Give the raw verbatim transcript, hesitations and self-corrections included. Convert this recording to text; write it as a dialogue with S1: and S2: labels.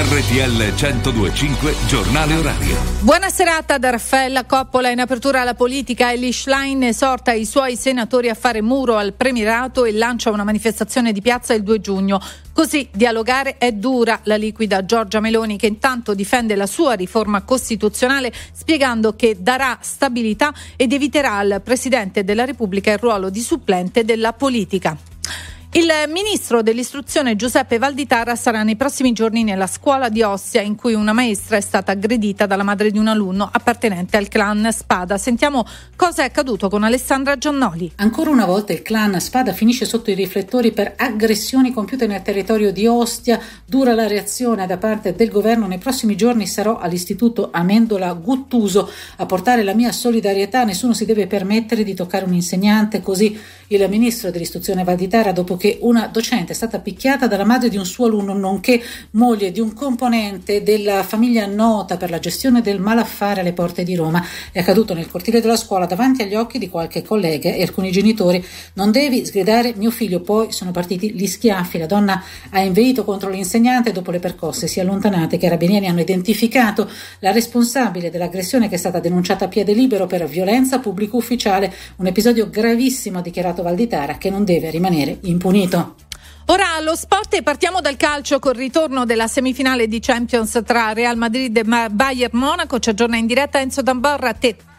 S1: R T L centodue e cinque Giornale Orario.
S2: Buona serata da Raffaella Coppola. In apertura alla politica, Elly Schlein esorta i suoi senatori a fare muro al premierato e lancia una manifestazione di piazza il due giugno. Così dialogare è dura, la liquida Giorgia Meloni, che intanto difende la sua riforma costituzionale spiegando che darà stabilità ed eviterà al Presidente della Repubblica il ruolo di supplente della politica. Il ministro dell'istruzione Giuseppe Valditara sarà nei prossimi giorni nella scuola di Ostia, in cui una maestra è stata aggredita dalla madre di un alunno appartenente al clan Spada. Sentiamo cosa è accaduto con Alessandra Giannoli.
S3: Ancora una volta il clan Spada finisce sotto i riflettori per aggressioni compiute nel territorio di Ostia. Dura la reazione da parte del governo. Nei prossimi giorni sarò all'istituto Amendola Guttuso a portare la mia solidarietà. Nessuno si deve permettere di toccare un insegnante. Così il ministro dell'istruzione Valditara, dopo che una docente è stata picchiata dalla madre di un suo alunno, nonché moglie di un componente della famiglia nota per la gestione del malaffare alle porte di Roma. È accaduto nel cortile della scuola davanti agli occhi di qualche collega e alcuni genitori. Non devi sgridare mio figlio. Poi sono partiti gli schiaffi. La donna ha inveito contro l'insegnante. Dopo le percosse si è allontanata. I carabinieri hanno identificato la responsabile dell'aggressione, che è stata denunciata a piede libero per violenza pubblico ufficiale. Un episodio gravissimo, ha dichiarato Valditara, che non deve rimanere impunito.
S2: Ora allo sport e partiamo dal calcio col ritorno della semifinale di Champions tra Real Madrid e Bayern Monaco. Ci aggiorna in diretta Enzo Tamborra, a te.